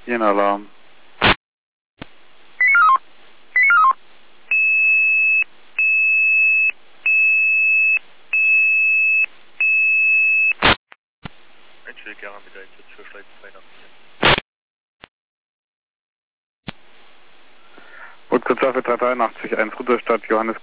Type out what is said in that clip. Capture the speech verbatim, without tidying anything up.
Hier ein Alarm. Einstelle gerne mit der Einsatz für Schleifen zweiundachtzig. Rückkürzer für dreihundertdreiundachtzig, eins Rudolstadt, Johannes.